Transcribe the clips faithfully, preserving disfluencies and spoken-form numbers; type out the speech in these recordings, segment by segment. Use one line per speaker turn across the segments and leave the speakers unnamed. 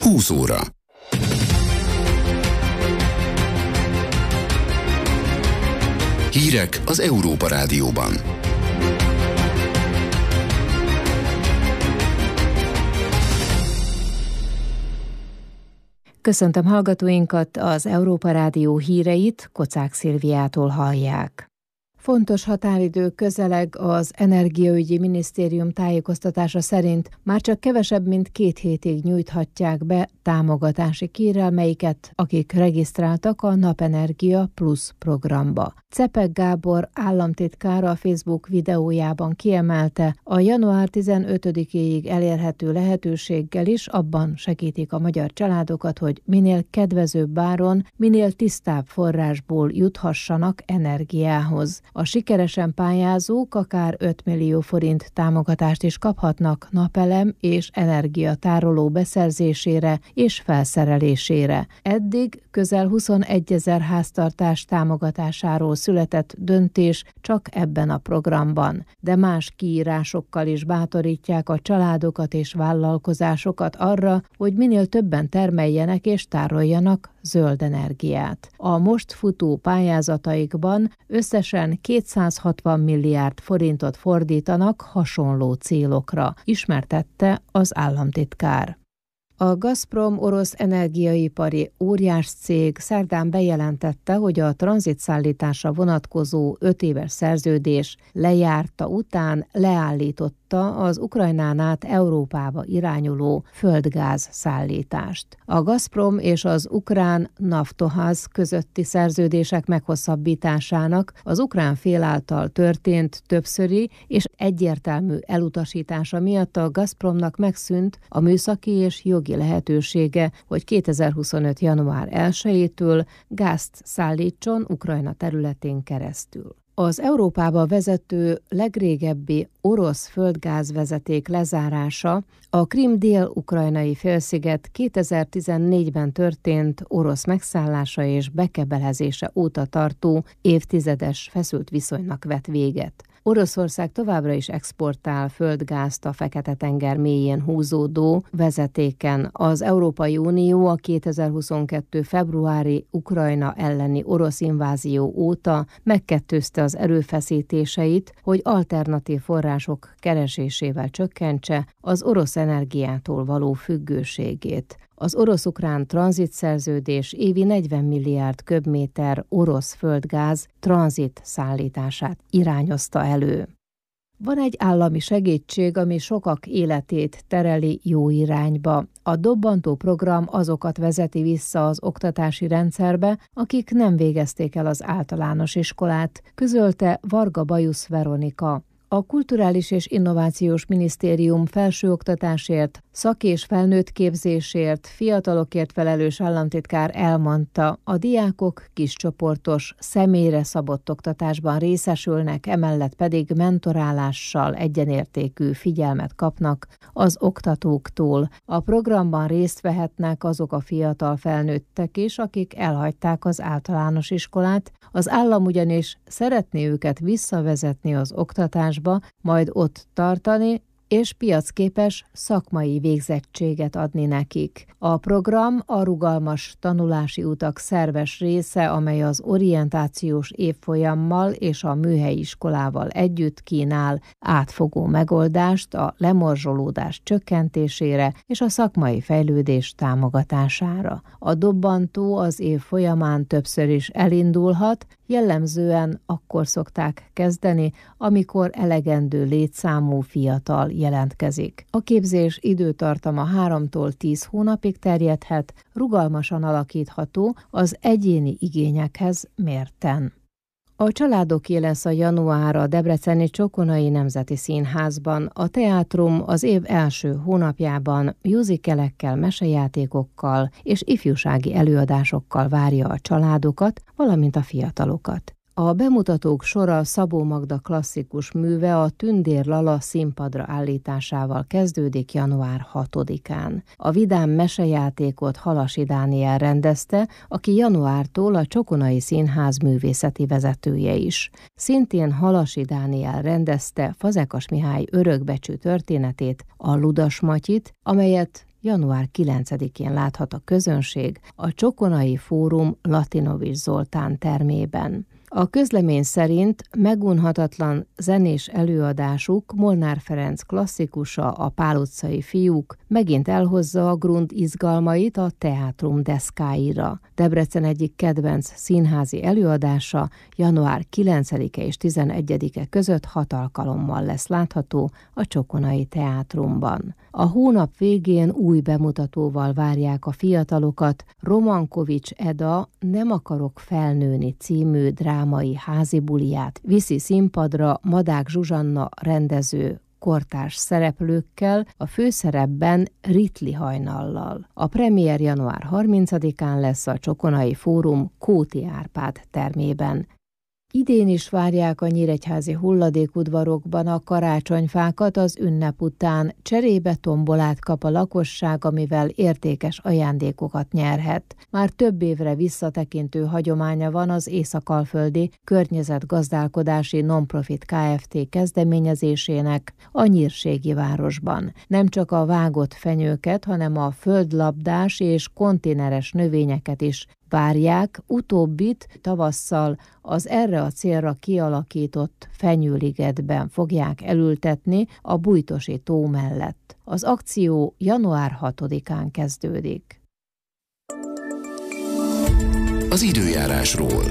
húsz óra. Hírek az Európa Rádióban.
Köszöntöm hallgatóinkat, az Európa Rádió híreit Kocák Szilviától hallják. Fontos határidő közeleg, az Energiaügyi Minisztérium tájékoztatása szerint már csak kevesebb, mint két hétig nyújthatják be támogatási kérelmeiket, akik regisztráltak a Napenergia Plus programba. Czepek Gábor államtitkár a Facebook videójában kiemelte, a január tizenötödikéig elérhető lehetőséggel is abban segítik a magyar családokat, hogy minél kedvezőbb áron, minél tisztább forrásból juthassanak energiához. A sikeresen pályázók akár öt millió forint támogatást is kaphatnak napelem és energiatároló beszerzésére és felszerelésére. Eddig közel huszonegyezer háztartás támogatásáról született döntés csak ebben a programban, de más kiírásokkal is bátorítják a családokat és vállalkozásokat arra, hogy minél többen termeljenek és tároljanak zöld energiát. A most futó pályázataikban összesen kétszázhatvan milliárd forintot fordítanak hasonló célokra, ismertette az államtitkár. A Gazprom orosz energiaipari óriáscég szerdán bejelentette, hogy a tranzitszállításra vonatkozó öt éves szerződés lejárta után leállította az Ukrajnán át Európába irányuló földgáz szállítást. A Gazprom és az ukrán Naftogaz közötti szerződések meghosszabbításának az ukrán fél által történt többszöri és egyértelmű elutasítása miatt a Gazpromnak megszűnt a műszaki és jogi lehetősége, hogy kétezer-huszonöt. január elsejétől gázt szállítson Ukrajna területén keresztül. Az Európába vezető legrégebbi orosz földgázvezeték lezárása a Krím dél-ukrajnai félsziget kétezer-tizennégyben történt orosz megszállása és bekebelezése óta tartó évtizedes feszült viszonynak vet véget. Oroszország továbbra is exportál földgázt a Fekete-tenger mélyén húzódó vezetéken. Az Európai Unió a kétezer-huszonkettő. februári Ukrajna elleni orosz invázió óta megkettőzte az erőfeszítéseit, hogy alternatív források keresésével csökkentse az orosz energiától való függőségét. Az orosz-ukrán tranzitszerződés évi negyven milliárd köbméter orosz földgáz tranzit szállítását irányozta elő. Van egy állami segítség, ami sokak életét tereli jó irányba. A dobbantó program azokat vezeti vissza az oktatási rendszerbe, akik nem végezték el az általános iskolát, közölte Varga Bajusz Veronika. A Kulturális és Innovációs Minisztérium felsőoktatásért, szak- és felnőtt képzésért, fiatalokért felelős államtitkár elmondta, a diákok kiscsoportos, személyre szabott oktatásban részesülnek, emellett pedig mentorálással egyenértékű figyelmet kapnak az oktatóktól. A programban részt vehetnek azok a fiatal felnőttek is, akik elhagyták az általános iskolát, az állam ugyanis szeretné őket visszavezetni az oktatásba, majd ott tartani, és piacképes szakmai végzettséget adni nekik. A program a rugalmas tanulási utak szerves része, amely az orientációs évfolyammal és a műhelyi iskolával együtt kínál átfogó megoldást a lemorzsolódás csökkentésére és a szakmai fejlődés támogatására. A dobbantó az év folyamán többször is elindulhat, jellemzően akkor szokták kezdeni, amikor elegendő létszámú fiatal jelentkezik. A képzés időtartama háromtól tíz hónapig terjedhet, rugalmasan alakítható az egyéni igényekhez mérten. A családoké lesz a január a debreceni Csokonai Nemzeti Színházban. A teátrum az év első hónapjában musicalekkel, mesejátékokkal és ifjúsági előadásokkal várja a családokat, valamint a fiatalokat. A bemutatók sora Szabó Magda klasszikus műve a Tündér Lala színpadra állításával kezdődik január hatodikán. A vidám mesejátékot Halasi Dániel rendezte, aki januártól a Csokonai Színház művészeti vezetője is. Szintén Halasi Dániel rendezte Fazekas Mihály örökbecsű történetét, a Ludas Matyit, amelyet január kilencedikén láthat a közönség a Csokonai Fórum Latinovics Zoltán termében. A közlemény szerint megunhatatlan zenés előadásuk, Molnár Ferenc klasszikusa, a Pál utcai fiúk megint elhozza a Grund izgalmait a teátrum deszkáira. Debrecen egyik kedvenc színházi előadása január kilencedike és tizenegyedike között hat alkalommal lesz látható a Csokonai Teátrumban. A hónap végén új bemutatóval várják a fiatalokat. Romankovics Eda Nem akarok felnőni című drámai házibuliát viszi színpadra Madák Zsuzsanna rendező kortárs szereplőkkel, a főszerepben Ritli Hajnallal. A premier január harmincadikán lesz a Csokonai Fórum Kóti Árpád termében. Idén is várják a nyíregyházi hulladékudvarokban a karácsonyfákat az ünnep után. Cserébe tombolát kap a lakosság, amivel értékes ajándékokat nyerhet. Már több évre visszatekintő hagyománya van az Észak-Alföldi Környezetgazdálkodási Nonprofit Kft. Kezdeményezésének a nyírségi városban. Nem csak a vágott fenyőket, hanem a földlabdás és konténeres növényeket is várják, utóbbit tavasszal az erre a célra kialakított fenyőligetben fogják elültetni a Bújtosi tó mellett. Az akció január hatodikán kezdődik.
Az időjárásról.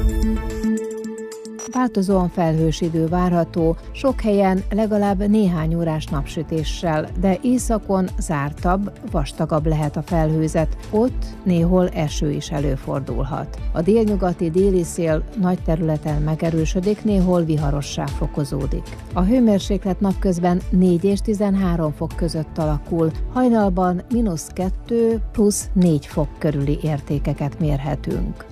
Változóan felhős idő várható, sok helyen legalább néhány órás napsütéssel, de északon zártabb, vastagabb lehet a felhőzet, ott néhol eső is előfordulhat. A délnyugati déli szél nagy területen megerősödik, néhol viharossá fokozódik. A hőmérséklet napközben négy és tizenhárom fok között alakul, hajnalban mínusz kettő plusz négy fok körüli értékeket mérhetünk.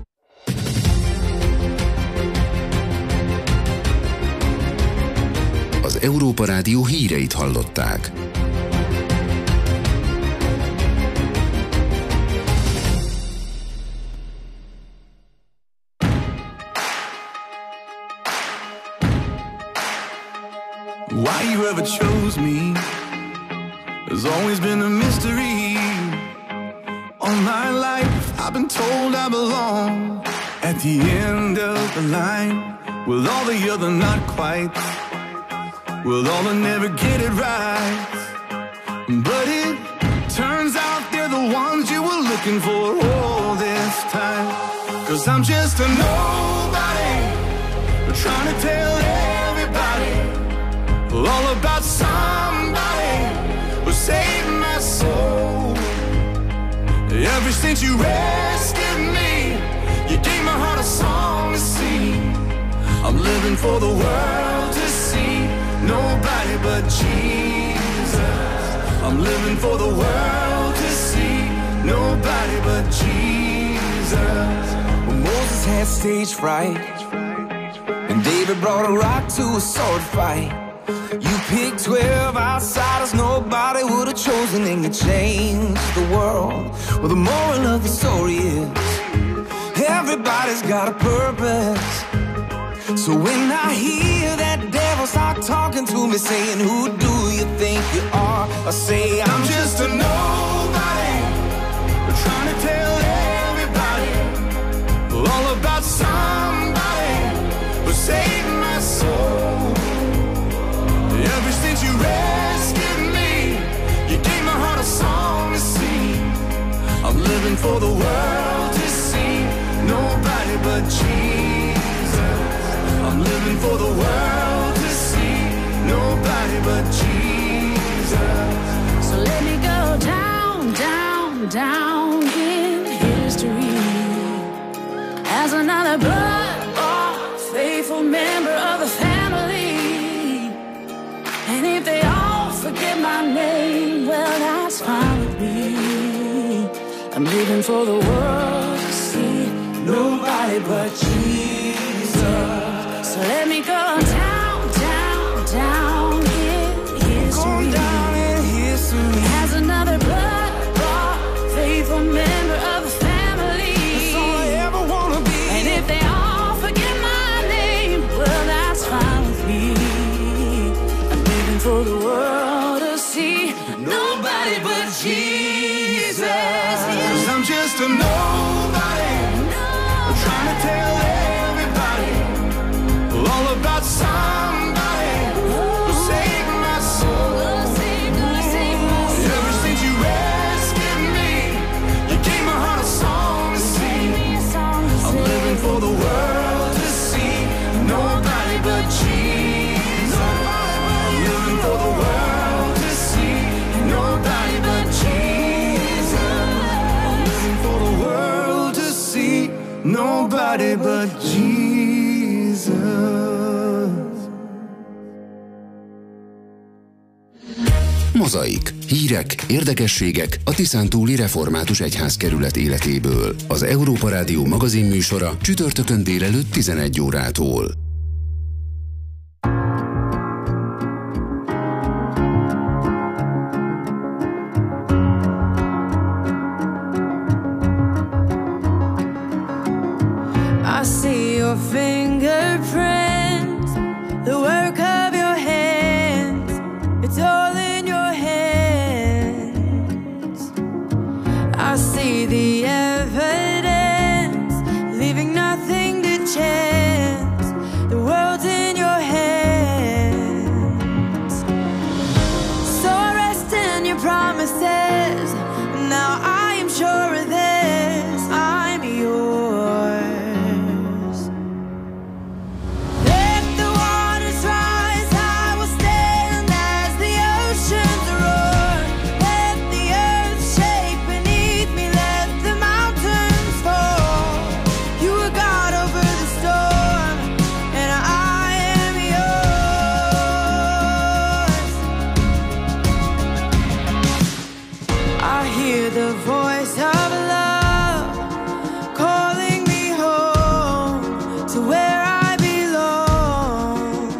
Az Európa Rádió híreit hallották.
Why you ever chose me has always been a mystery. All my life I've been told I belong at the end of the line with all the other not quite, with all the never get it right. But it turns out they're the ones you were looking for all this time. 'Cause I'm just a nobody, trying to tell everybody all about somebody who saved my soul. Ever since you rescued me, you gave my heart a song to sing. I'm living for the world to see, nobody but Jesus. I'm living for the world to see, nobody but Jesus.
When Moses had stage fright and David brought a rock to a sword fight, you picked twelve outsiders nobody would have chosen, and you changed the world. Well, the moral of the story is everybody's got a purpose. So when I hear that devil start talking to me saying, who do you think you are? I say, I'm just a nobody, trying to tell everybody all about somebody who saved my soul. Ever since you rescued me, you gave my heart a song to sing. I'm living for the world to see, nobody but Jesus. I'm living for the world to see, nobody but Jesus.
So let me go down, down, down in history as another blood-bought, faithful member of the family. And if they all forget my name, well, that's fine with me. I'm living for the world to see, nobody but Jesus. So let me go down, down, down in history,
go down in history
as another blood-bought, faithful member of the family.
That's all I ever wanna be.
And if they all forget my name, well, that's fine with me. I'm living for the world to see, nobody but Jesus.
Jesus. 'Cause I'm just a nobody, trying to tell everybody all about somebody who saved my soul. Ever since you rescued me, you gave my heart a song to sing. I'm living for the world to see, nobody but Jesus. I'm living for the world to see, nobody but Jesus. I'm living for the world to see, nobody but Jesus.
Mozaik. Hírek, érdekességek a Tiszántúli Református Egyházkerület életéből. Az Európa Rádió magazinműsora csütörtökön délelőtt tizenegy órától.
I see your fingerprints, the work of your hands. It's all in your hands. I see the evidence, leaving nothing to chance. The world's in your hands. So I rest in your promises. Now I am sure of this, I'm yours. Let the waters rise, I will stand as the oceans roar. Let the earth shake beneath me, let the mountains fall. You are God over the storm, and I am yours. I hear the voice of love calling me home to where I belong.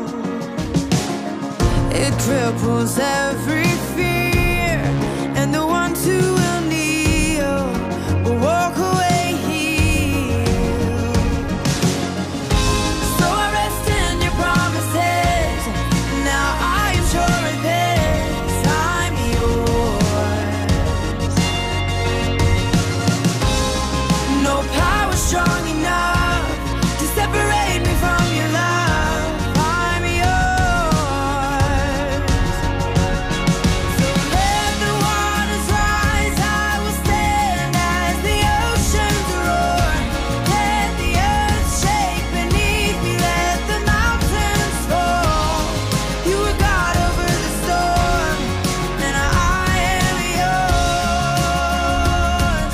It cripples every fear, and the ones who will kneel will walk away healed. So I rest in your promises. Now I am sure of this, I'm yours. No power strong enough to separate me from your love. I'm yours. So let the waters rise, I will stand as the oceans roar. Let the earth shake beneath me, let the mountains fall. You are God over the storm, and I am yours.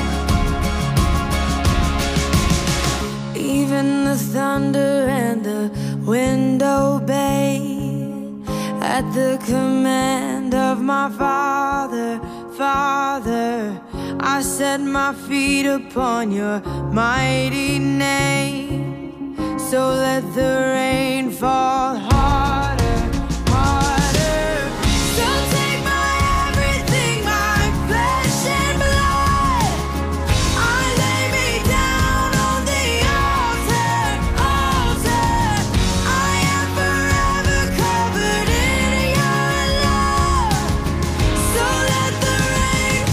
Even the thunder and the wind obey at the command of my Father. Father, I set my feet upon your mighty name. So let the rain fall harder, harder. So take my everything, my flesh and blood. I lay me down on the altar, altar. I am forever covered in your love. So let the rain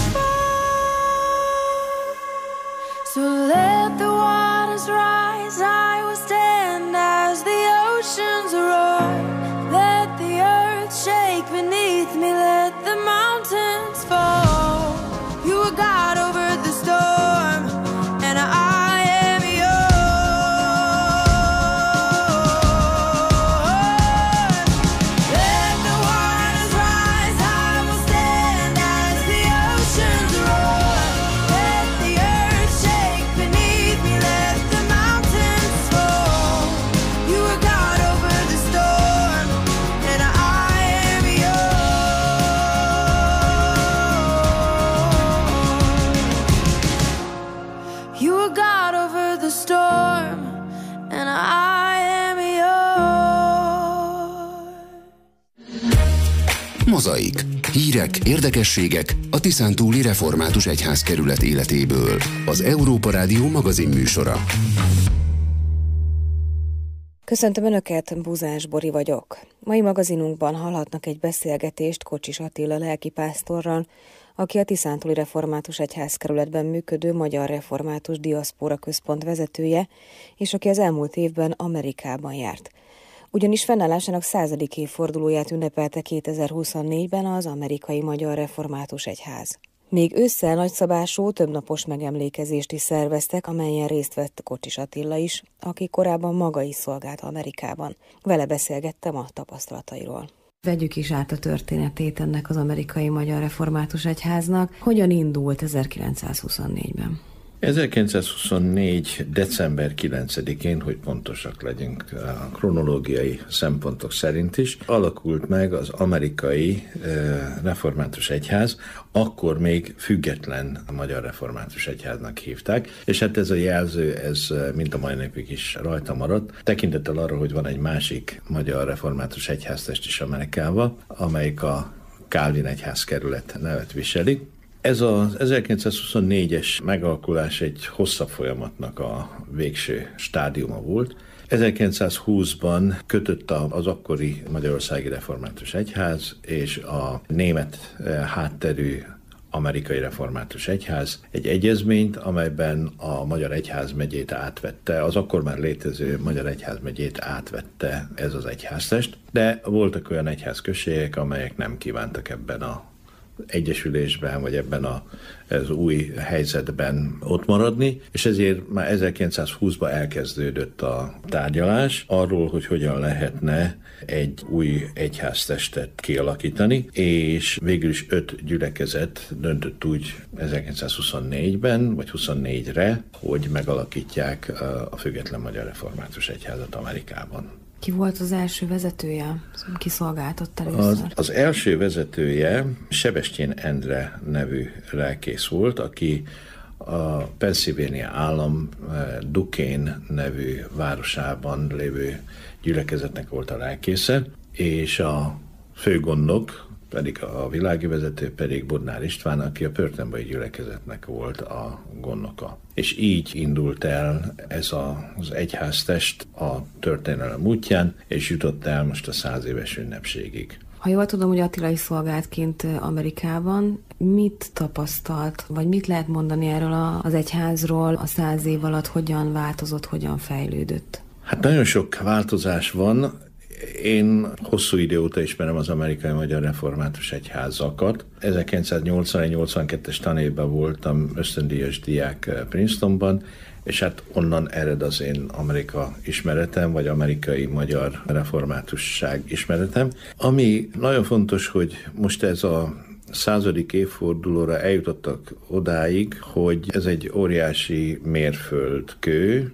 fall. So let the waters rise, I will stand as the oceans roar. Let the earth shake beneath me, let the mountains fall. You are God over the storm, and I am yours. Let the waters rise, I will stand as the oceans roar. Let the earth shake beneath me, let the mountains fall. You are God over the storm, and I am yours. You are God over the storm, and I am yours.
Mozaik. Hírek, érdekességek a Tiszántúli Református Egyházkerület életéből. Az Európa Rádió magazinműsora.
Köszöntöm Önöket, Búzás Bori vagyok. Mai magazinunkban hallhatnak egy beszélgetést Kocsis Attila lelkipásztorral, aki a Tiszántúli Református Egyházkerületben működő Magyar Református Diaszpóra Központ vezetője, és aki az elmúlt évben Amerikában járt. Ugyanis fennállásának századik évfordulóját ünnepelte kétezer-huszonnégyben az Amerikai Magyar Református Egyház. Még ősszel nagyszabású, többnapos megemlékezést is szerveztek, amelyen részt vett Kocsis Attila is, aki korábban maga is szolgált Amerikában. Vele beszélgettem a tapasztalatairól. Vegyük is át a történetét ennek az Amerikai Magyar Református Egyháznak. Hogyan indult ezerkilencszázhuszonnégyben?
ezerkilencszázhuszonnégy. december kilencedikén, hogy pontosak legyünk a kronológiai szempontok szerint is, alakult meg az Amerikai Református Egyház, akkor még független Magyar Református Egyháznak hívták, és hát ez a jelző, ez mind a mai napig is rajta maradt, tekintettel arra, hogy van egy másik Magyar Református Egyháztest is Amerikában, amelyik a Calvin Egyházkerület nevet viseli. Ez az ezerkilencszázhuszonnégyes megalakulás egy hosszabb folyamatnak a végső stádiuma volt. ezerkilencszázhúszban kötött az akkori Magyarországi Református Egyház és a német hátterű Amerikai Református Egyház egy egyezményt, amelyben a Magyar Egyházmegyét átvette, az akkor már létező Magyar Egyházmegyét átvette ez az egyháztest, de voltak olyan egyházközségek, amelyek nem kívántak ebben a egyesülésben, vagy ebben a, az új helyzetben ott maradni, és ezért már ezerkilencszázhúszban elkezdődött a tárgyalás arról, hogy hogyan lehetne egy új egyháztestet kialakítani, és végül is öt gyülekezet döntött úgy ezerkilencszázhuszonnégyben, vagy huszonnégyre, hogy megalakítják a Független Magyar Református Egyházat Amerikában.
Ki volt az első vezetője? Ki szolgáltott először?
Az, az első vezetője Sebestyén Endre nevű lelkész volt, aki a Pennsylvania állam Duquesne nevű városában lévő gyülekezetnek volt a lelkésze, és a főgondnok, pedig a világi vezető pedig Bodnár István, aki a pörtönbai gyülekezetnek volt a gondnoka. És így indult el ez az egyháztest a történelem útján, és jutott el most a száz éves ünnepségig.
Ha jól tudom, hogy Attila is szolgált kint Amerikában, mit tapasztalt, vagy mit lehet mondani erről az egyházról a száz év alatt, hogyan változott, hogyan fejlődött?
Hát nagyon sok változás van. Én hosszú idő óta ismerem az Amerikai Magyar Református Egyházakat. ezerkilencszáznyolcvanegy-nyolcvankettes tanévben voltam ösztöndíjas diák Princetonban, és hát onnan ered az én Amerika ismeretem, vagy amerikai magyar reformátusság ismeretem. Ami nagyon fontos, hogy most ez a századik évfordulóra eljutottak odáig, hogy ez egy óriási mérföldkő,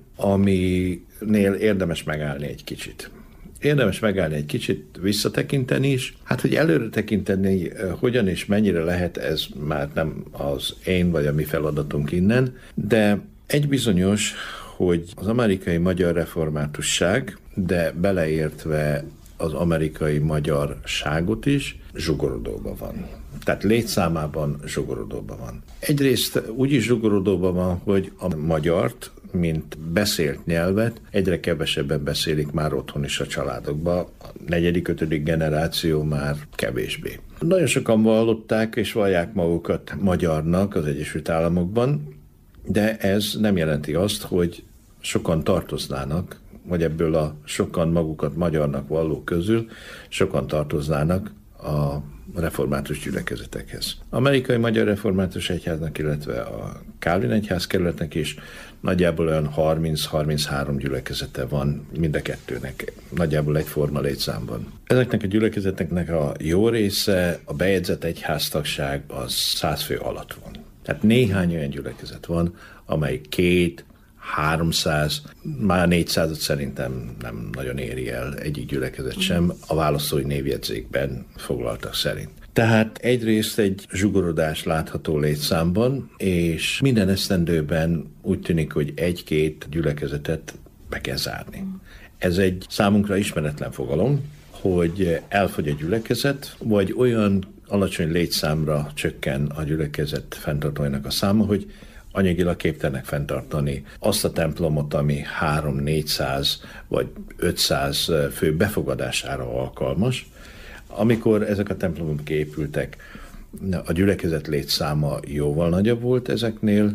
aminél érdemes megállni egy kicsit. Érdemes megállni egy kicsit, visszatekinteni is. Hát, hogy előre tekinteni, hogyan és mennyire lehet, ez már nem az én vagy a mi feladatunk innen, de egy bizonyos, hogy az amerikai magyar reformátusság, de beleértve az amerikai magyarságot is, zsugorodóban van. Tehát létszámában zsugorodóban van. Egyrészt úgy is zsugorodóban van, hogy a magyart, mint beszélt nyelvet, egyre kevesebben beszélik már otthon is a családokban. A negyedik, ötödik generáció már kevésbé. Nagyon sokan vallották és vallják magukat magyarnak az Egyesült Államokban, de ez nem jelenti azt, hogy sokan tartoznának, vagy ebből a sokan magukat magyarnak vallók közül sokan tartoznának a református gyülekezetekhez. Amerikai Magyar Református Egyháznak, illetve a Calvin Egyházkerületnek is nagyjából olyan harminc-harminchárom gyülekezete van mind a kettőnek, nagyjából egyforma létszámban. Ezeknek a gyülekezeteknek a jó része, a bejegyzett egyháztagság az száz fő alatt van. Tehát néhány olyan gyülekezet van, amely két, háromszáz, már négyszázat szerintem nem nagyon éri el egyik gyülekezet sem, a választói névjegyzékben foglaltak szerint. Tehát egyrészt egy zsugorodás látható létszámban, és minden esztendőben úgy tűnik, hogy egy-két gyülekezetet be kell zárni. Ez egy számunkra ismeretlen fogalom, hogy elfogy a gyülekezet, vagy olyan alacsony létszámra csökken a gyülekezet fenntartóinak a száma, hogy anyagilag képtelenek fenntartani azt a templomot, ami három-négyszáz vagy ötszáz fő befogadására alkalmas. Amikor ezek a templomok épültek, a gyülekezet létszáma jóval nagyobb volt ezeknél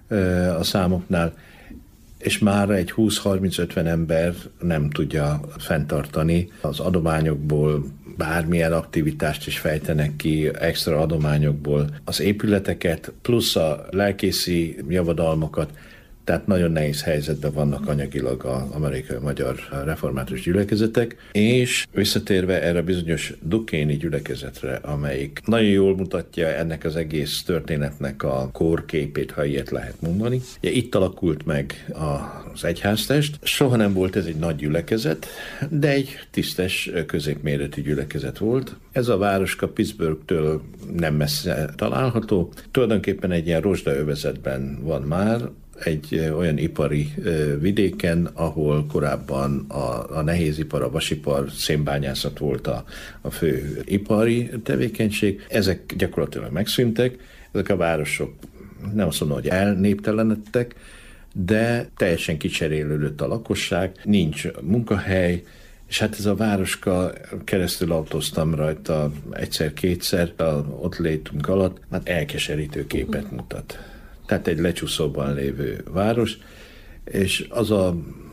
a számoknál, és már egy húsz-harminc-ötven ember nem tudja fenntartani az adományokból, bármilyen aktivitást is fejtenek ki, extra adományokból az épületeket, plusz a lelkészi javadalmakat, tehát nagyon nehéz helyzetben vannak anyagilag az amerikai magyar református gyülekezetek, és visszatérve erre bizonyos dukéni gyülekezetre, amelyik nagyon jól mutatja ennek az egész történetnek a kórképét, ha ilyet lehet mondani. Ugye itt alakult meg az egyháztest, soha nem volt ez egy nagy gyülekezet, de egy tisztes, középméretű gyülekezet volt. Ez a városka Pittsburghtől nem messze található, tulajdonképpen egy ilyen rozsdaövezetben van már, egy olyan ipari vidéken, ahol korábban a, a nehézipar, a vasipar, szénbányászat volt a, a fő ipari tevékenység. Ezek gyakorlatilag megszűntek, ezek a városok nem azt mondom, hogy elnéptelenedtek, de teljesen kicserélődött a lakosság, nincs munkahely, és hát ez a városka, keresztül autóztam rajta egyszer-kétszer ott létünk alatt, hát elkeserítő képet mutat. Tehát egy lecsúszóban lévő város, és az a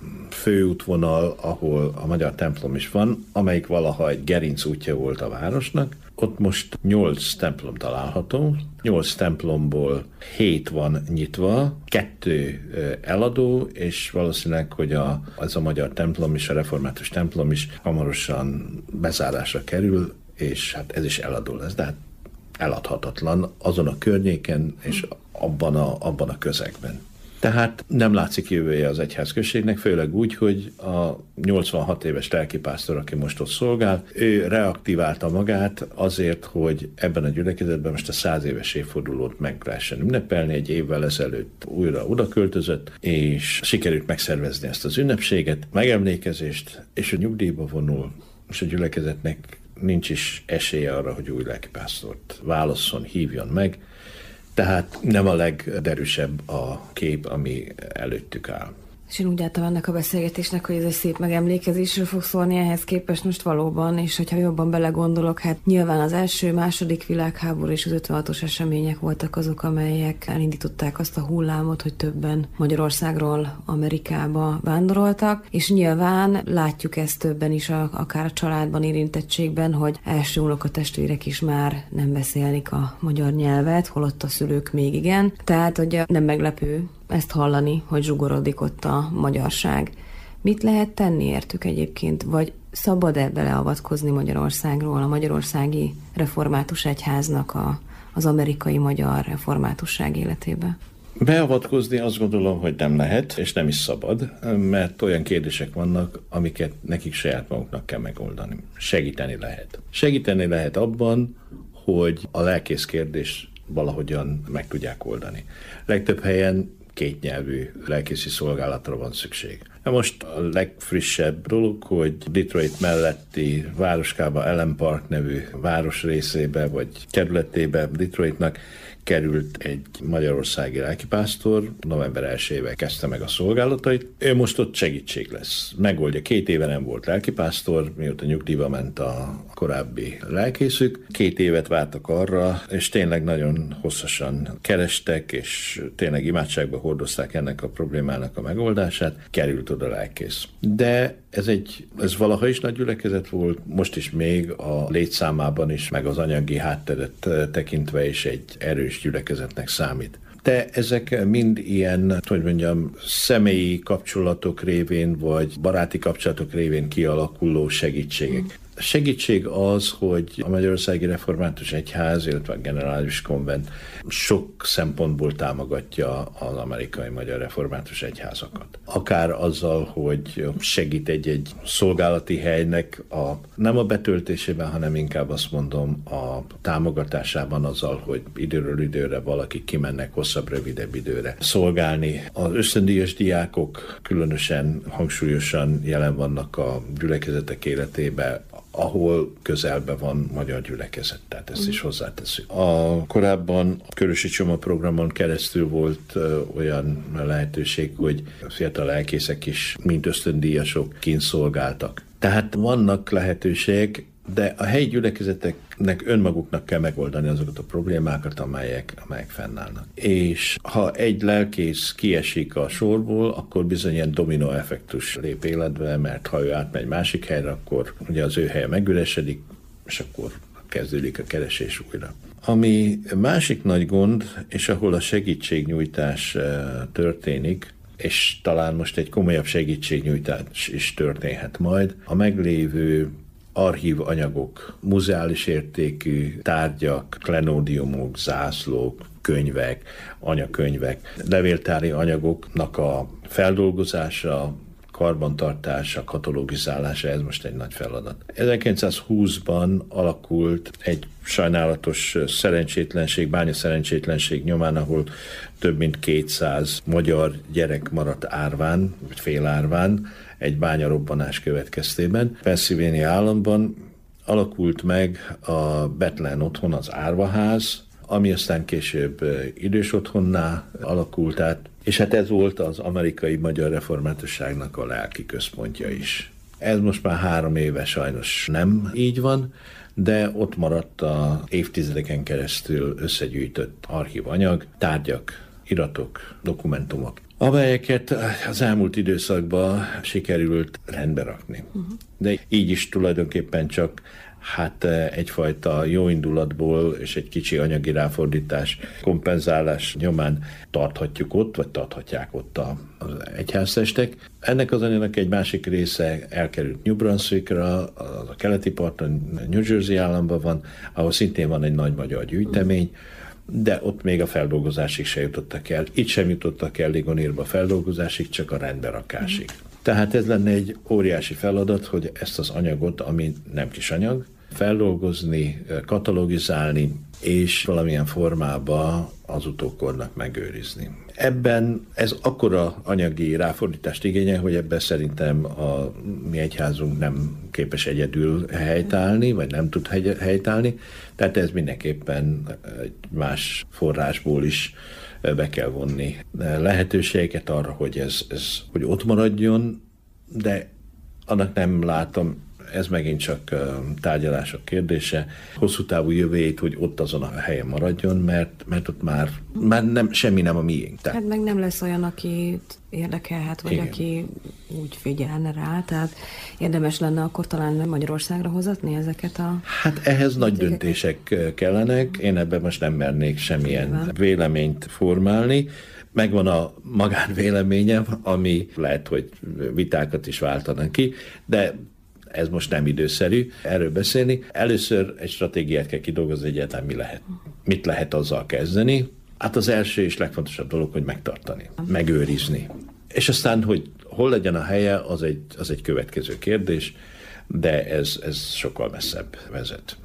főútvonal, ahol a magyar templom is van, amelyik valaha egy gerinc útja volt a városnak, ott most nyolc templom található, nyolc templomból hét van nyitva, kettő eladó, és valószínűleg, hogy a, az a magyar templom is, a református templom is hamarosan bezárásra kerül, és hát ez is eladó lesz, de hát eladhatatlan azon a környéken, és abban a, abban a közegben. Tehát nem látszik jövője az egyházközségnek, főleg úgy, hogy a nyolcvanhat éves lelkipásztor, aki most ott szolgál, ő reaktiválta magát azért, hogy ebben a gyülekezetben most a száz éves évfordulót meg lehessen ünnepelni. Egy évvel ezelőtt újra oda költözött, és sikerült megszervezni ezt az ünnepséget, megemlékezést, és a nyugdíjba vonul, és a gyülekezetnek nincs is esélye arra, hogy új lelkipásztort válasszon, hívjon meg. Tehát nem a legderűsebb a kép, ami előttük áll.
És én úgy álltam ennek a beszélgetésnek, hogy ez egy szép megemlékezésről fog szólni, ehhez képest most valóban, és hogyha jobban belegondolok, hát nyilván az első, második világháború és az ötvenhatos események voltak azok, amelyek elindították azt a hullámot, hogy többen Magyarországról Amerikába vándoroltak, és nyilván látjuk ezt többen is, a, akár a családban, érintettségben, hogy első unokatestvérek is már nem beszélnik a magyar nyelvet, holott a szülők még igen. Tehát, hogy nem meglepő ezt hallani, hogy zsugorodik ott a magyarság. Mit lehet tenni értük egyébként, vagy szabad-e beleavatkozni Magyarországról, a magyarországi református egyháznak a, az amerikai magyar reformátusság életébe?
Beavatkozni azt gondolom, hogy nem lehet, és nem is szabad, mert olyan kérdések vannak, amiket nekik saját maguknak kell megoldani. Segíteni lehet. Segíteni lehet abban, hogy a lelkész kérdést valahogyan meg tudják oldani. Legtöbb helyen kétnyelvű lelkészi szolgálatra van szükség. Most a legfrissebb dolog, hogy Detroit melletti városkába, Allen Park nevű városrészébe vagy kerületébe Detroitnak került egy magyarországi lelkipásztor, november elsejével kezdte meg a szolgálatait. Ő most ott segítség lesz. Megoldja, két éve nem volt lelkipásztor, mióta nyugdíjba ment a korábbi lelkészük. Két évet vártak arra, és tényleg nagyon hosszasan kerestek, és tényleg imádságba hordozták ennek a problémának a megoldását. Került oda lelkész. De ez egy, ez valaha is nagy gyülekezet volt, most is még a létszámában is, meg az anyagi hátteret tekintve is egy erős gyülekezetnek számít. De ezek mind ilyen, hogy mondjam, személyi kapcsolatok révén, vagy baráti kapcsolatok révén kialakuló segítségek. Segítség az, hogy a Magyarországi Református Egyház, illetve a Generális Konvent sok szempontból támogatja az amerikai Magyar Református Egyházakat. Akár azzal, hogy segít egy-egy szolgálati helynek a, nem a betöltésében, hanem inkább azt mondom a támogatásában azzal, hogy időről időre valaki kimennek hosszabb, rövidebb időre szolgálni. Az ösztöndíjas diákok különösen hangsúlyosan jelen vannak a gyülekezetek életében, ahol közelben van magyar gyülekezet, tehát ezt is hozzáteszünk. A korábban a Körösi Csoma programon keresztül volt ö, olyan lehetőség, hogy fiatal lelkészek is, mint ösztöndíjasok kint szolgáltak. Tehát vannak lehetőségek, de a helyi gyülekezeteknek önmaguknak kell megoldani azokat a problémákat, amelyek, amelyek fennállnak. És ha egy lelkész kiesik a sorból, akkor bizony ilyen dominó effektus lép életbe, mert ha ő átmegy másik helyre, akkor ugye az ő helye megüresedik, és akkor kezdődik a keresés újra. Ami másik nagy gond, és ahol a segítségnyújtás történik, és talán most egy komolyabb segítségnyújtás is történhet majd, a meglévő archív anyagok, muzeális értékű tárgyak, klenódiumok, zászlók, könyvek, anyakönyvek, levéltári anyagoknak a feldolgozása, karbantartása, katalogizálása, ez most egy nagy feladat. ezerkilencszázhúszban alakult egy sajnálatos szerencsétlenség, bánya szerencsétlenség nyomán, ahol több mint kétszáz magyar gyerek maradt árván, vagy félárván, egy bányarobbanás következtében. Pennsylvania államban alakult meg a Bethlen otthon, az árvaház, ami aztán később idős otthonná alakult át, és hát ez volt az amerikai magyar reformátusságnak a lelki központja is. Ez most már három éve sajnos nem így van, de ott maradt a évtizedeken keresztül összegyűjtött archív anyag, tárgyak, iratok, dokumentumok, amelyeket az elmúlt időszakban sikerült rendbe rakni. Uh-huh. De így is tulajdonképpen csak hát egyfajta jóindulatból és egy kicsi anyagi ráfordítás, kompenzálás nyomán tarthatjuk ott, vagy tarthatják ott az egyháztestek. Ennek az anyagnak egy másik része elkerült New Brunswickra, az a keleti parton, New Jersey államban van, ahol szintén van egy nagy magyar gyűjtemény, de ott még a feldolgozásig se jutottak el. Itt sem jutottak el Ligonierba a feldolgozásig, csak a rendberakásig. Mm. Tehát ez lenne egy óriási feladat, hogy ezt az anyagot, ami nem kis anyag, feldolgozni, katalogizálni, és valamilyen formába az utókornak megőrizni. Ebben ez akkora anyagi ráfordítást igényel, hogy ebben szerintem a mi egyházunk nem képes egyedül helytállni, vagy nem tud helytállni, tehát ez mindenképpen egy más forrásból is be kell vonni lehetőségeket arra, hogy ez, ez hogy ott maradjon, de annak nem látom, ez megint csak tárgyalások kérdése, hosszú távú jövőjét, hogy ott azon a helyen maradjon, mert, mert ott már, már nem, semmi nem a miénk. Tehát...
Hát meg nem lesz olyan, akit érdekelhet, vagy igen, aki úgy figyelne rá, tehát érdemes lenne akkor talán Magyarországra hozatni ezeket a...
Hát ehhez nagy döntések kellenek, én ebben most nem mernék semmilyen Nyilván. véleményt formálni. Megvan a magánvéleményem, ami lehet, hogy vitákat is váltanak ki, de ez most nem időszerű erről beszélni. Először egy stratégiát kell kidolgozni, egyáltalán mi lehet. Mit lehet azzal kezdeni? Hát az első és legfontosabb dolog, hogy megtartani, megőrizni. És aztán, hogy hol legyen a helye, az egy, az egy következő kérdés, de ez, ez sokkal messzebb vezet.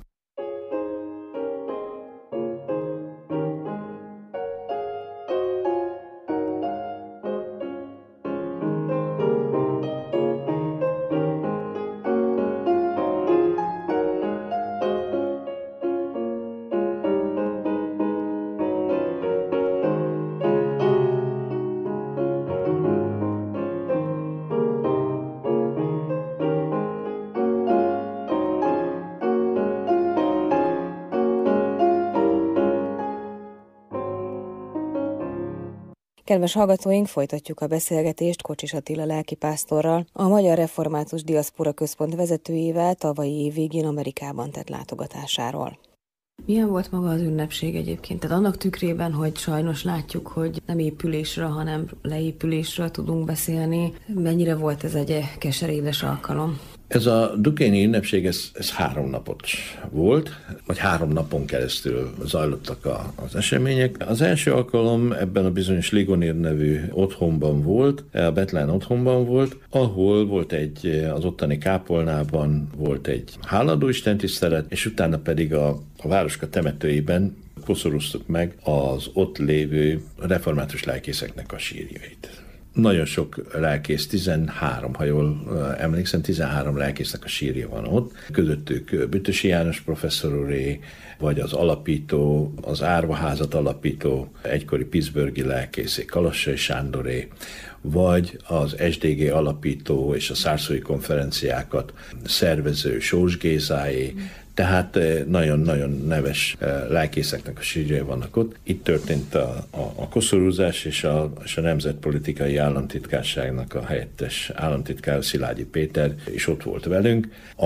Kedves hallgatóink, folytatjuk a beszélgetést Kocsis Attila lelkipásztorral, a Magyar Református Diaszpora Központ vezetőjével tavalyi év végén Amerikában tett látogatásáról. Milyen volt maga az ünnepség egyébként? Tehát annak tükrében, hogy sajnos látjuk, hogy nem épülésről, hanem leépülésről tudunk beszélni, mennyire volt ez egy keserédes alkalom?
Ez a duquesne ünnepség, ez, ez három napot volt, vagy három napon keresztül zajlottak a, az események. Az első alkalom ebben a bizonyos Ligonier nevű otthonban volt, a Bethlen otthonban volt, ahol volt egy, az ottani kápolnában volt egy háladó istentisztelet, és utána pedig a, a városka temetőjében koszorúztuk meg az ott lévő református lelkészeknek a sírjait. nagyon sok lelkész, tizenhárom, ha jól emlékszem, tizenhárom lelkésznek a sírja van ott. Közöttük Bütösi János professzor úré, vagy az alapító, az Árvaházat alapító, egykori pittsburghi lelkészé, Kalassai Sándoré, vagy az es dé gé alapító és a szárszói konferenciákat szervező Sós Gézáé, tehát nagyon-nagyon neves lelkészeknek a sírjai vannak ott. Itt történt a, a, a koszorúzás, és a, és a Nemzetpolitikai Államtitkárságnak a helyettes államtitkár Szilágyi Péter is ott volt velünk,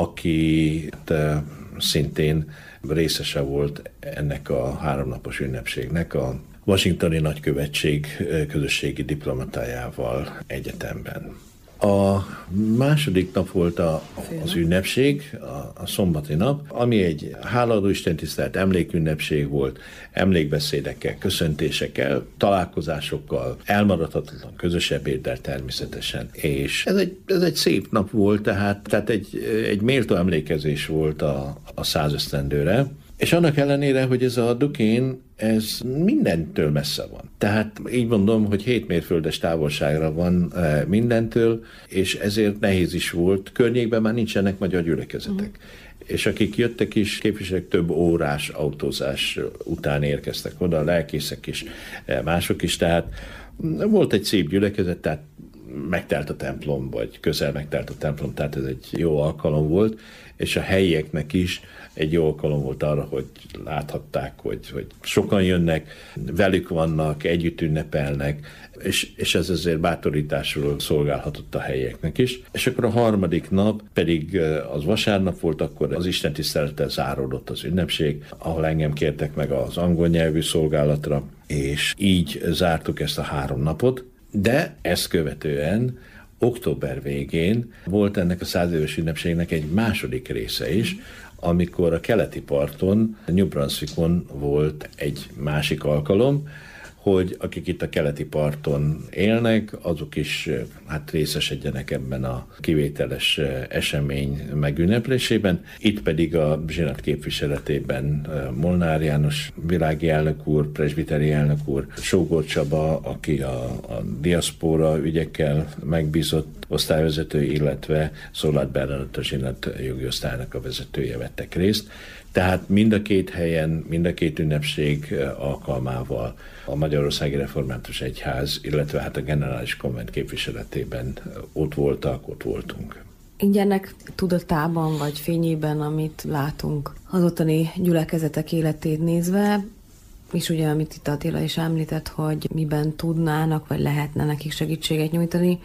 aki hát, szintén részese volt ennek a háromnapos ünnepségnek a Washingtoni Nagykövetség közösségi diplomatájával egyetemben. A második nap volt a, az ünnepség, a, a szombati nap, ami egy hálaadó istentisztelet, emlékünnepség volt, emlékbeszédekkel, köszöntésekkel, találkozásokkal, elmaradhatatlan közös ebéddel természetesen. És ez egy, ez egy szép nap volt, tehát, tehát egy, egy méltó emlékezés volt a, a százesztendőre. És annak ellenére, hogy ez a Duquesne, ez mindentől messze van. Tehát így mondom, hogy hét mérföldes távolságra van mindentől, és ezért nehéz is volt. Környékben már nincsenek magyar gyülekezetek. Uh-huh. És akik jöttek is, képviselők több órás autózás után érkeztek oda, a lelkészek is, mások is, tehát volt egy szép gyülekezet, tehát megtelt a templom, vagy közel megtelt a templom, tehát ez egy jó alkalom volt, és a helyieknek is egy jó alkalom volt arra, hogy láthatták, hogy, hogy sokan jönnek, velük vannak, együtt ünnepelnek, és, és ez azért bátorításról szolgálhatott a helyieknek is. És akkor a harmadik nap pedig az vasárnap volt, akkor az istentisztelettel záródott az ünnepség, ahol engem kértek meg az angol nyelvű szolgálatra, és így zártuk ezt a három napot, de ezt követően október végén volt ennek a száz éves ünnepségnek egy második része is, amikor a keleti parton, New Brunswickon volt egy másik alkalom, hogy akik itt a keleti parton élnek, azok is hát részesedjenek ebben a kivételes esemény megünneplésében. Itt pedig a zsinat képviseletében Molnár János világi elnök úr, presbiteri elnök úr, Sógor Csaba, aki a, a diaszpóra ügyekkel megbízott osztályvezető, illetve Szolát Bernadett a zsinat jogi osztálynak a vezetője vettek részt. Tehát mind a két helyen, mind a két ünnepség alkalmával a Magyarországi Református Egyház, illetve hát a Generális Konvent képviseletében ott voltak, ott voltunk.
Ingyennek tudatában vagy fényében, amit látunk az ottani gyülekezetek életét nézve, és ugye, amit itt Attila is említett, hogy miben tudnának, vagy lehetne nekik segítséget nyújtani,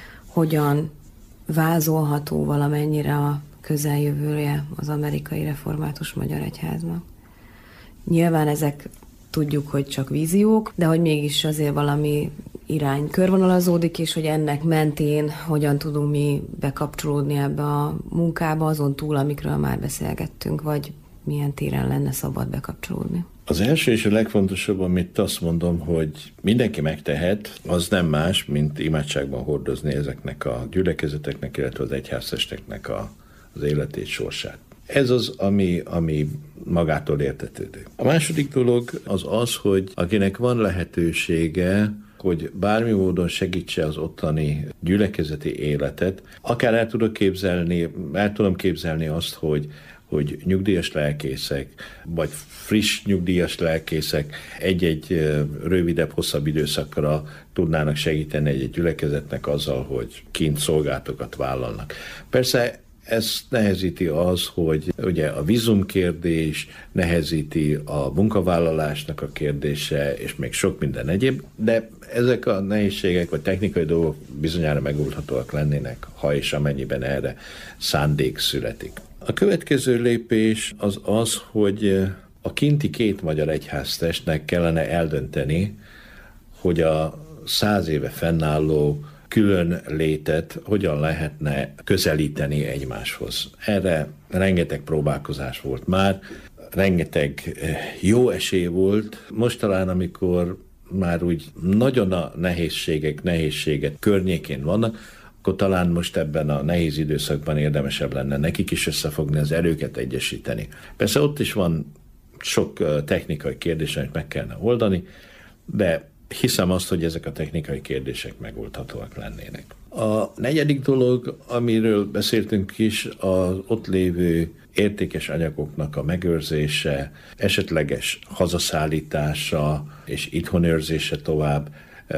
hogyan vázolható valamennyire a közeljövője az Amerikai Református Magyar Egyháznak. Nyilván ezek tudjuk, hogy csak víziók, de hogy mégis azért valami irány körvonalazódik, és hogy ennek mentén hogyan tudunk mi bekapcsolódni ebbe a munkába, azon túl, amikről már beszélgettünk, vagy milyen téren lenne szabad bekapcsolódni.
Az első és a legfontosabb, amit azt mondom, hogy mindenki megtehet, az nem más, mint imádságban hordozni ezeknek a gyülekezeteknek, illetve az egyháztesteknek a az életét, sorsát. Ez az, ami, ami magától értetődő. A második dolog az az, hogy akinek van lehetősége, hogy bármi módon segítse az ottani gyülekezeti életet, akár el tudok képzelni, el tudom képzelni azt, hogy hogy nyugdíjas lelkészek, vagy friss nyugdíjas lelkészek egy-egy rövidebb, hosszabb időszakra tudnának segíteni egy-egy gyülekezetnek azzal, hogy kint szolgálatokat vállalnak. Persze ez nehezíti az, hogy ugye a vízumkérdés, nehezíti a munkavállalásnak a kérdése, és még sok minden egyéb, de ezek a nehézségek vagy technikai dolgok bizonyára megoldhatóak lennének, ha és amennyiben erre szándék születik. A következő lépés az az, hogy a kinti két magyar egyháztestnek kellene eldönteni, hogy a száz éve fennálló külön létet hogyan lehetne közelíteni egymáshoz. Erre rengeteg próbálkozás volt már, rengeteg jó esély volt. Most talán, amikor már úgy nagyon a nehézségek, nehézségek környékén vannak, akkor talán most ebben a nehéz időszakban érdemesebb lenne nekik is összefogni, az erőket egyesíteni. Persze ott is van sok technikai kérdés, amit meg kellene oldani, de hiszem azt, hogy ezek a technikai kérdések megoldhatóak lennének. A negyedik dolog, amiről beszéltünk is, az ott lévő értékes anyagoknak a megőrzése, esetleges hazaszállítása és itthonőrzése tovább,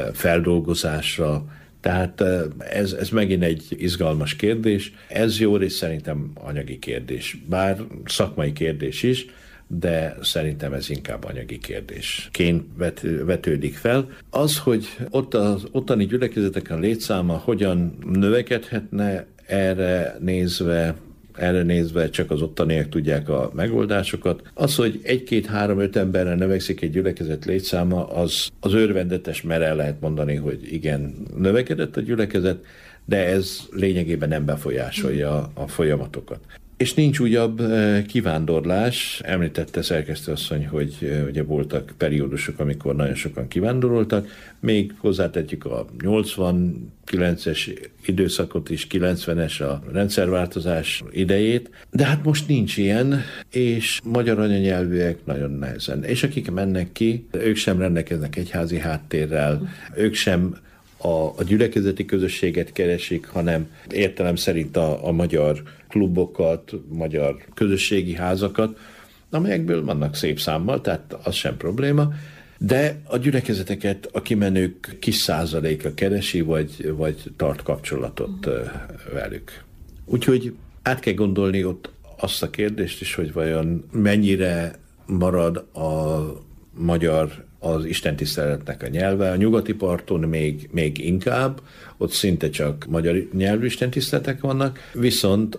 feldolgozása. Tehát ez, ez megint egy izgalmas kérdés. Ez jó rész szerintem anyagi kérdés, bár szakmai kérdés is, de szerintem ez inkább anyagi kérdésként vet, vetődik fel. Az, hogy ott az ottani gyülekezeteken létszáma hogyan növekedhetne, erre nézve, erre nézve csak az ottaniak tudják a megoldásokat. Az, hogy egy-két-három-öt emberre növekszik egy gyülekezet létszáma, az, az örvendetes, mert el lehet mondani, hogy igen, növekedett a gyülekezet, de ez lényegében nem befolyásolja a folyamatokat. És nincs újabb kivándorlás. Említette szerkesztőasszony, hogy ugye voltak periódusok, amikor nagyon sokan kivándoroltak. Még hozzátetjük a nyolcvankilences időszakot is, kilencvenes a rendszerváltozás idejét. De hát most nincs ilyen, és magyar anyanyelvűek nagyon nehezen. És akik mennek ki, ők sem rendelkeznek egyházi háttérrel, ők sem a, a gyülekezeti közösséget keresik, hanem értelem szerint a, a magyar klubokat, magyar közösségi házakat, amelyekből vannak szép számmal, tehát az sem probléma, de a gyülekezeteket a kimenők kis százaléka keresi, vagy, vagy tart kapcsolatot velük. Úgyhogy át kell gondolni ott azt a kérdést is, hogy vajon mennyire marad a magyar az istentiszteletnek a nyelve. A nyugati parton még, még inkább, ott szinte csak magyar nyelvű istentiszteletek vannak, viszont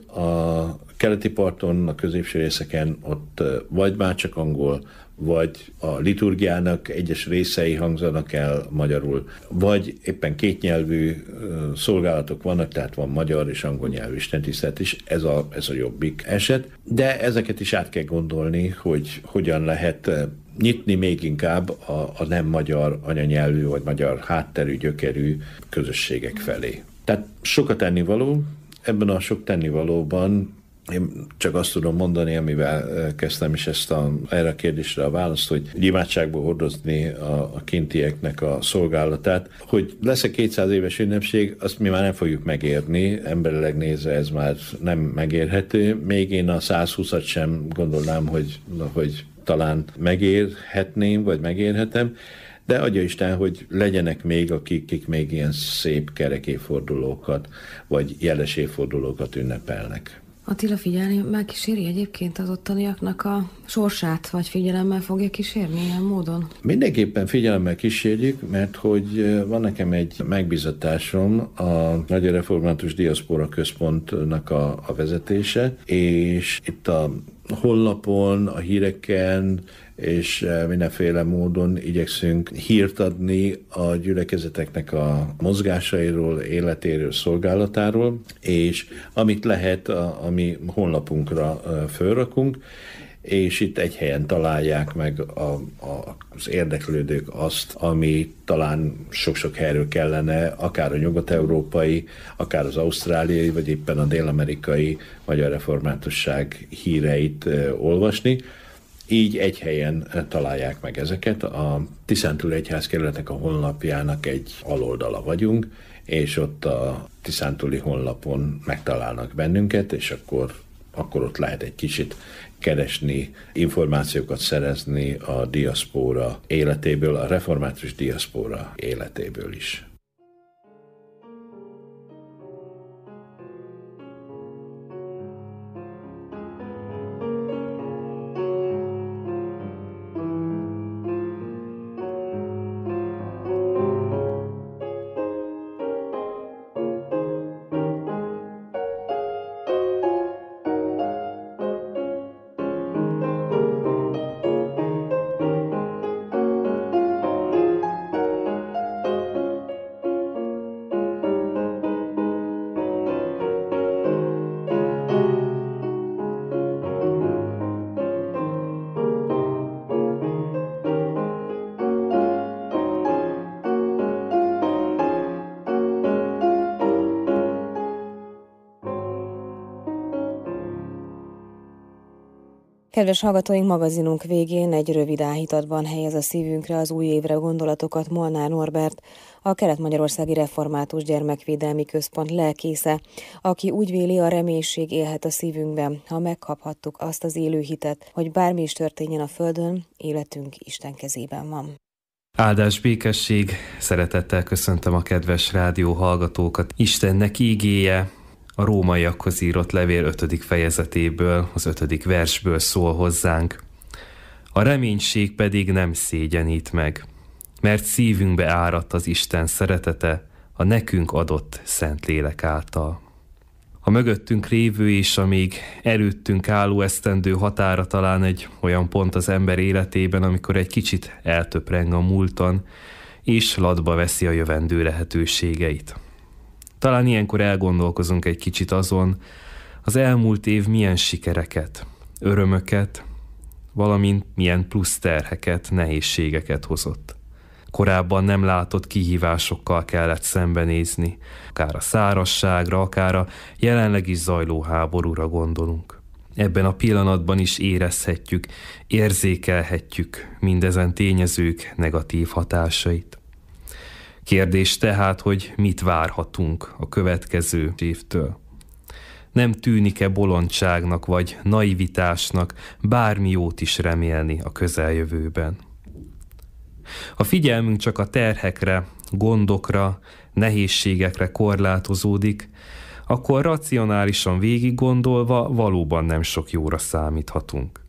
a keleti parton, a középső részeken ott vagy már csak angol, vagy a liturgiának egyes részei hangzanak el magyarul, vagy éppen kétnyelvű szolgálatok vannak, tehát van magyar és angol nyelvű istentisztelet is, ez a, ez a jobbik eset. De ezeket is át kell gondolni, hogy hogyan lehet nyitni még inkább a, a nem magyar anyanyelvű vagy magyar hátterű, gyökerű közösségek felé. Tehát sokat tennivaló, ebben a sok tennivalóban én csak azt tudom mondani, amivel kezdtem is ezt a, erre a kérdésre a választ, hogy imádságból hordozni a, a kintieknek a szolgálatát. Hogy lesz-e kétszáz éves ünnepség, azt mi már nem fogjuk megérni, emberileg nézve ez már nem megérhető. Még én a százhúszat sem gondolnám, hogy, hogy talán megérhetném, vagy megérhetem, de adja Isten, hogy legyenek még, akik, akik még ilyen szép kerek évfordulókat, vagy jeles évfordulókat ünnepelnek.
Attila, figyelni, megkíséri egyébként az ottaniaknak a sorsát, vagy figyelemmel fogja kísérni ilyen módon?
Mindenképpen figyelemmel kísérjük, mert hogy van nekem egy megbízatásom, a Magyar Református Diaszpora Központnak a, a vezetése, és itt a honlapon, a híreken és mindenféle módon igyekszünk hírt adni a gyülekezeteknek a mozgásairól, életéről, szolgálatáról, és amit lehet, a, ami honlapunkra fölrakunk, és itt egy helyen találják meg a, a, az érdeklődők azt, ami talán sok-sok helyről kellene, akár a nyugat-európai, akár az ausztráliai, vagy éppen a dél-amerikai magyar reformátusság híreit e, olvasni. Így egy helyen találják meg ezeket. A Tiszántúli Egyházkerületnek a honlapjának egy aloldala vagyunk, és ott a Tiszántúli honlapon megtalálnak bennünket, és akkor, akkor ott lehet egy kicsit keresni, információkat szerezni a diaszpóra életéből, a református diaszpóra életéből is.
Kedves hallgatóink, magazinunk végén egy rövid áhítatban helyez a szívünkre az új évre gondolatokat Molnár Norbert, a Kelet-Magyarországi Református Gyermekvédelmi Központ lelkésze, aki úgy véli, a reménység élhet a szívünkben, ha megkaphattuk azt az élő hitet, hogy bármi is történjen a földön, életünk Isten kezében van.
Áldás, békesség, szeretettel köszöntöm a kedves rádió hallgatókat. Istennek ígéje a Rómaiakhoz írott levél ötödik fejezetéből, az ötödik versből szól hozzánk. A reménység pedig nem szégyenít meg, mert szívünkbe áradt az Isten szeretete a nekünk adott Szentlélek által. A mögöttünk lévő és a még előttünk álló esztendő határa talán egy olyan pont az ember életében, amikor egy kicsit eltöpreng a múlton, és latba veszi a jövendő lehetőségeit. Talán ilyenkor elgondolkozunk egy kicsit azon, az elmúlt év milyen sikereket, örömöket, valamint milyen plusz terheket, nehézségeket hozott. Korábban nem látott kihívásokkal kellett szembenézni, akár a szárazságra, akár a jelenleg is zajló háborúra gondolunk. Ebben a pillanatban is érezhetjük, érzékelhetjük mindezen tényezők negatív hatásait. Kérdés tehát, hogy mit várhatunk a következő évtől. Nem tűnik-e bolondságnak vagy naivitásnak bármi jót is remélni a közeljövőben? Ha figyelmünk csak a terhekre, gondokra, nehézségekre korlátozódik, akkor racionálisan végig gondolva valóban nem sok jóra számíthatunk.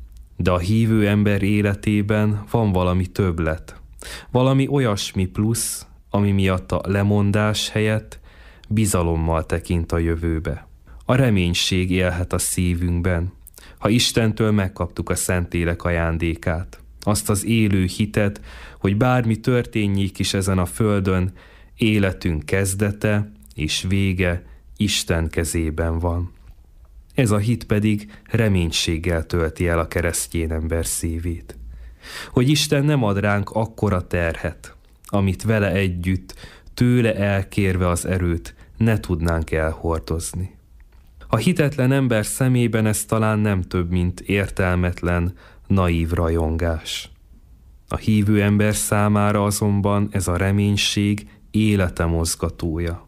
De a hívő ember életében van valami többlet, valami olyasmi plusz, ami miatt a lemondás helyett bizalommal tekint a jövőbe. A reménység élhet a szívünkben, ha Istentől megkaptuk a Szentlélek ajándékát, azt az élő hitet, hogy bármi történjék is ezen a földön, életünk kezdete és vége Isten kezében van. Ez a hit pedig reménységgel tölti el a keresztény ember szívét. Hogy Isten nem ad ránk akkora terhet, amit vele együtt, tőle elkérve az erőt ne tudnánk elhordozni. A hitetlen ember szemében ez talán nem több, mint értelmetlen, naív rajongás. A hívő ember számára azonban ez a reménység élete mozgatója.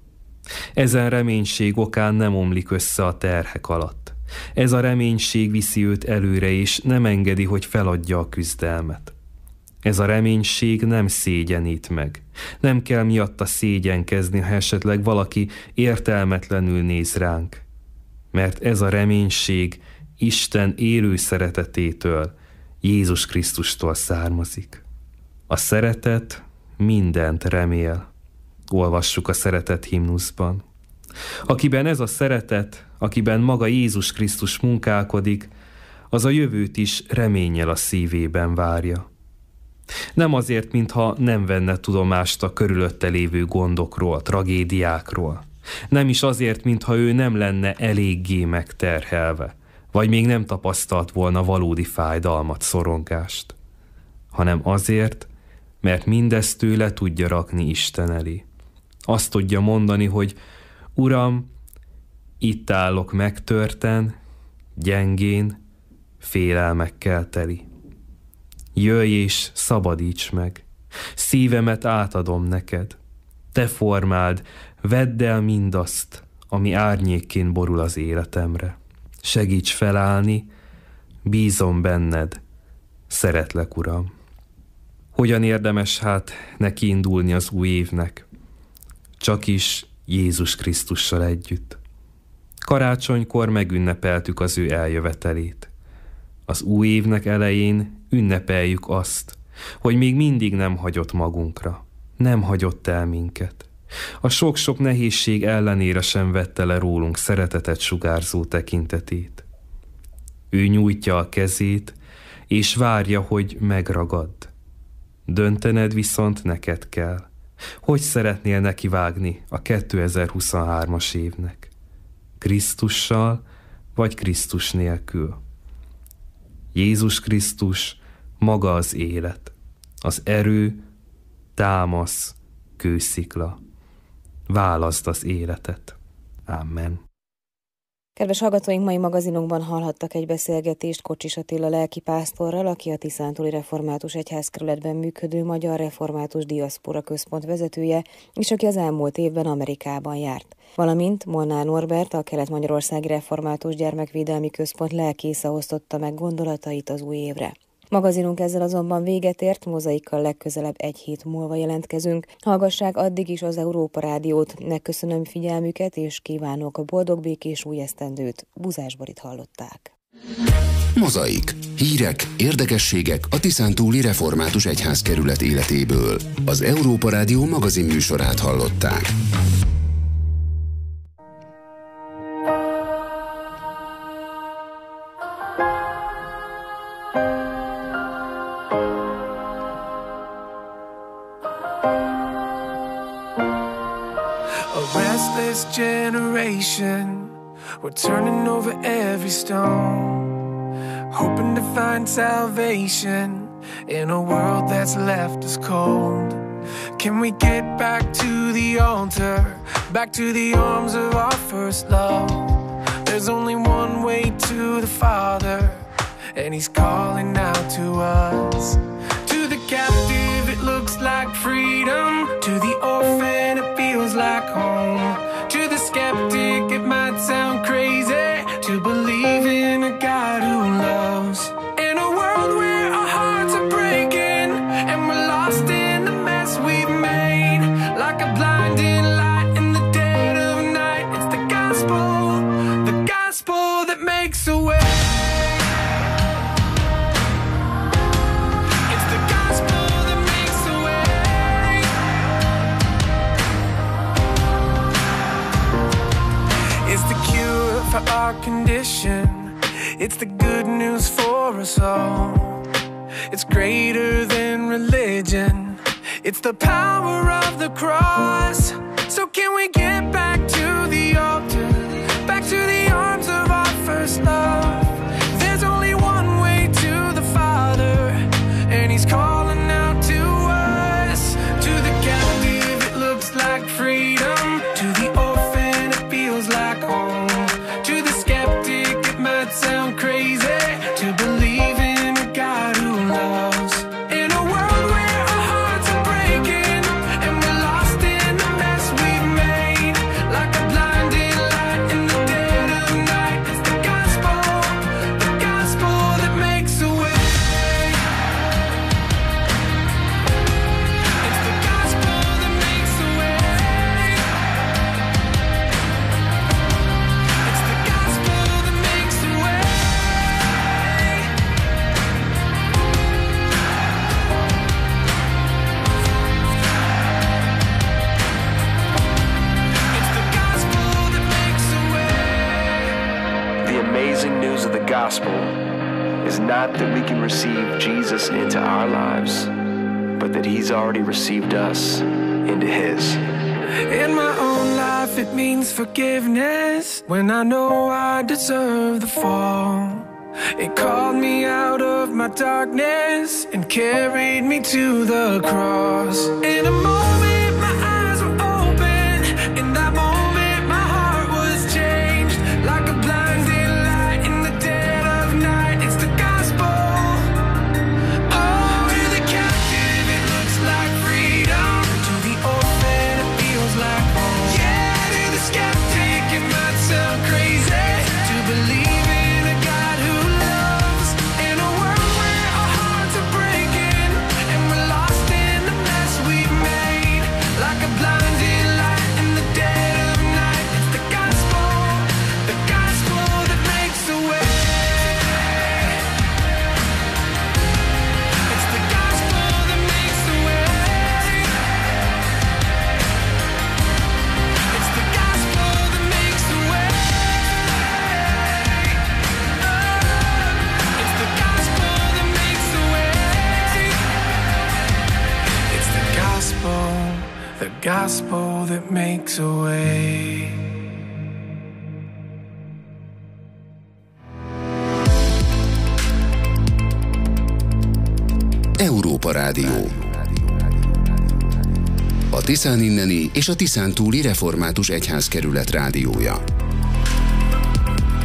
Ezen reménység okán nem omlik össze a terhek alatt. Ez a reménység viszi őt előre, és nem engedi, hogy feladja a küzdelmet. Ez a reménység nem szégyenít meg. Nem kell miatta szégyenkezni, ha esetleg valaki értelmetlenül néz ránk. Mert ez a reménység Isten élő szeretetétől, Jézus Krisztustól származik. A szeretet mindent remél. Olvassuk a szeretet himnuszban. Akiben ez a szeretet, akiben maga Jézus Krisztus munkálkodik, az a jövőt is reménnyel a szívében várja. Nem azért, mintha nem venne tudomást a körülötte lévő gondokról, tragédiákról. Nem is azért, mintha ő nem lenne eléggé megterhelve, vagy még nem tapasztalt volna valódi fájdalmat, szorongást, hanem azért, mert mindezt tőle tudja rakni Isten elé. Azt tudja mondani, hogy Uram, itt állok megtörten, gyengén, félelmekkel teli. Jöjj és szabadíts meg, szívemet átadom neked. Te formáld, vedd el mindazt, ami árnyékként borul az életemre. Segíts felállni, bízom benned, szeretlek, Uram. Hogyan érdemes hát neki indulni az új évnek? Csak is Jézus Krisztussal együtt. Karácsonykor megünnepeltük az ő eljövetelét. Az új évnek elején ünnepeljük azt, hogy még mindig nem hagyott magunkra, nem hagyott el minket. A sok-sok nehézség ellenére sem vette le rólunk szeretetet sugárzó tekintetét. Ő nyújtja a kezét, és várja, hogy megragadd. Döntened viszont neked kell. Hogy szeretnél nekivágni a kétezer-huszonhármas évnek? Krisztussal vagy Krisztus nélkül? Jézus Krisztus maga az élet, az erő, támasz, kőszikla. Válaszd az életet. Amen.
Kedves hallgatóink, mai magazinunkban hallhattak egy beszélgetést Kocsis Attila lelkipásztorral, aki a Tiszántúli Református Egyházkerületben működő Magyar Református Diaszpora Központ vezetője, és aki az elmúlt évben Amerikában járt. Valamint Molnár Norbert, a Kelet-Magyarországi Református Gyermekvédelmi Központ lelkésze osztotta meg gondolatait az új évre. Magazinunk ezzel azonban véget ért, Mozaikkal legközelebb egy hét múlva jelentkezünk. Hallgassák addig is az Európa Rádiót, megköszönöm figyelmüket, és kívánok a boldog, békés új esztendőt. Buzás Borit hallották.
Mozaik. Hírek, érdekességek a Tiszántúli Református Egyházkerület életéből. Az Európa Rádió magazin műsorát hallották.
Generation, we're turning over every stone, hoping to find salvation in a world that's left us cold. Can we get back to the altar, back to the arms of our first love? There's only one way to the Father, and He's calling out to us. To the captive it looks like freedom, to the orphan it feels like home. To the skeptic it might sound crazy to believe in a God who loves. In a world where our hearts are breaking and we're lost in the mess we've made, like a blinding light in the dead of night, it's the gospel, the gospel that makes a way. For our condition, it's the good news for us all. It's greater than religion, it's the power of the cross. So can we get back to the altar, back to the arms of our first love? There's only one way to the Father, and He's calling out to us. To the captive it looks like freedom, to the orphan it feels like home. Sound crazy to believe in a God who loves. In a world where our hearts are breaking and we're lost in the mess we've made, like a blinding light in the dead of night, it's the gospel, the gospel that makes a way. It's the gospel that makes a way. It's the gospel that makes a way.
Amazing news of the gospel is not that we can receive Jesus into our lives, but that He's already received us into His.
In my own life it means forgiveness when I know I deserve the fall. It called me out of my darkness and carried me to the cross. In a moment my eyes were open, in that moment my heart was changed, like a blinding gospel that makes a way.
Európa Rádió. A Tiszán inneni és a Tiszántúli Református Egyházkerület rádiója.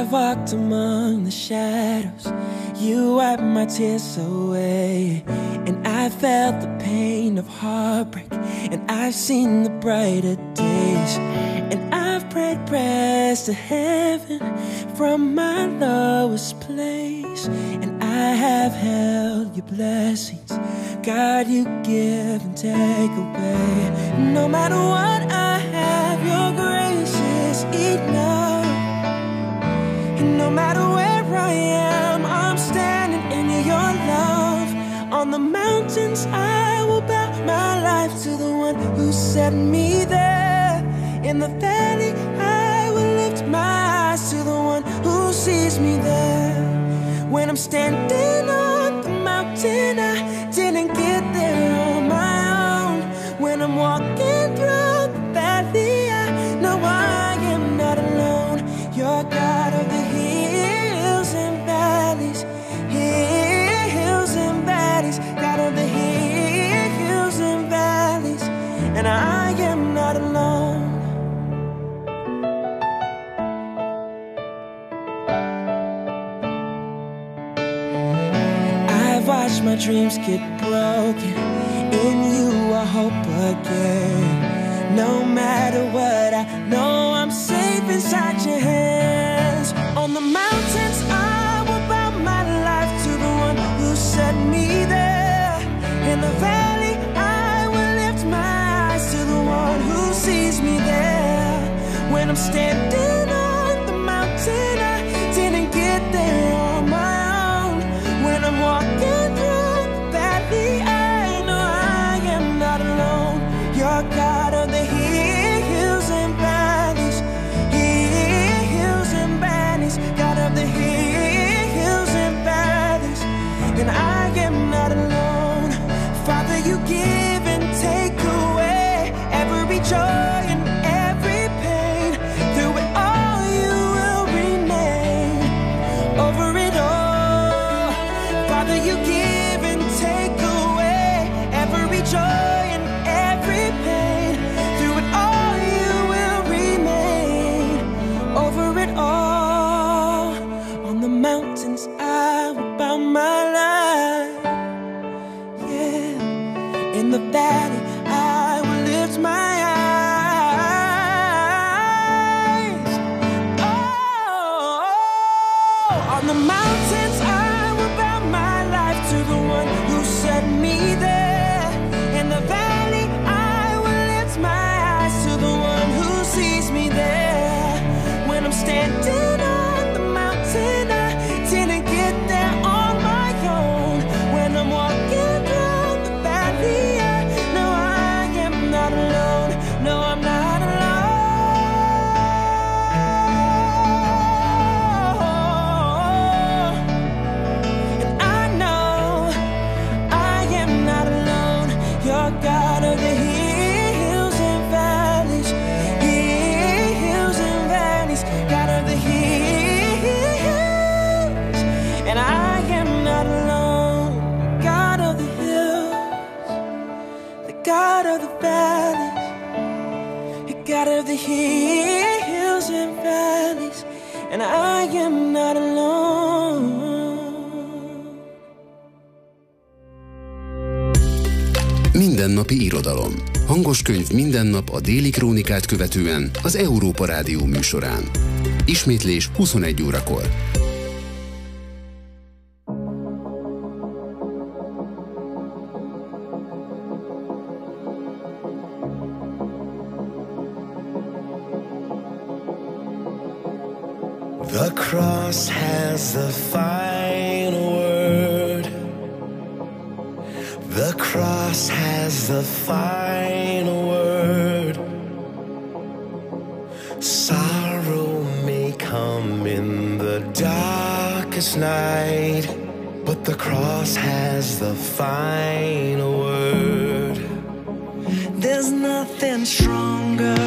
I've walked among the shadows, you wiped my tears away. And I felt the pain of heartbreak, and I've seen the brighter days. And I've prayed prayers to heaven from my lowest place. And I have held your blessings, God, you give and take away. No matter what I have, your grace is enough. And no matter where I am, I'm standing in your love. On the mountains I will bow my life to the one who set me there. In the valley I will lift my eyes to the one who sees me there. When I'm standing on the mountain, I didn't get there on my own. When I'm walking through the valley, I know I am not alone. You're God of the hills and valleys, hills and valleys, God of the hills and valleys, and I am not alone. I've watched my dreams get broken, in you I hope again. No matter what, I know I'm safe inside your hands. On the mountains I will bow my life to the one who set me there. In the valley I will lift my eyes to the one who sees me there. When I'm standing on the mountain, I didn't get there on my own. When I'm walking through the valley, I know I am not alone. You're God of the hills and valleys, hills and valleys, God of the hills and valleys, and I am not alone. Father, you give and take away every joy and every pain. Through it all you will remain. Over it all, Father, you give and take away every joy and every pain. Through it all you will remain. Over it all, on the mountains I will bow my life. Yeah, in the valley I will lift my eyes. Oh, on the mountains I will bow my life to the one who set me there. In the valley I will lift my eyes to the one who sees me there. When I'm standing on the mountain, I didn't get there on my own. When I'm walking through the valley, I know I am not alone. No, I'm not alone. And I know I am not alone. You're God of the hills and valleys, hills and valleys, God of the hills, and I am not alone. God of the hills, the God of the valleys, the God of the hills and valleys, and I am not alone.
Mindennapi irodalom. Hangos könyv minden nap a Déli Krónikát követően az Európa Rádió műsorán. Ismétlés huszonegy órakor.
The cross has the final word. The cross has the final word. Sorrow may come in the darkest night, but the cross has the final word.
There's nothing stronger